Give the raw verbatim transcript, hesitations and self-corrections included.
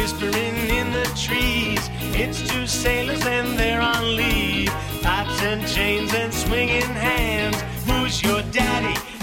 whispering in the trees. It's two sailors and they're on leave. Pots and chains and swinging hands. Who's your daddy?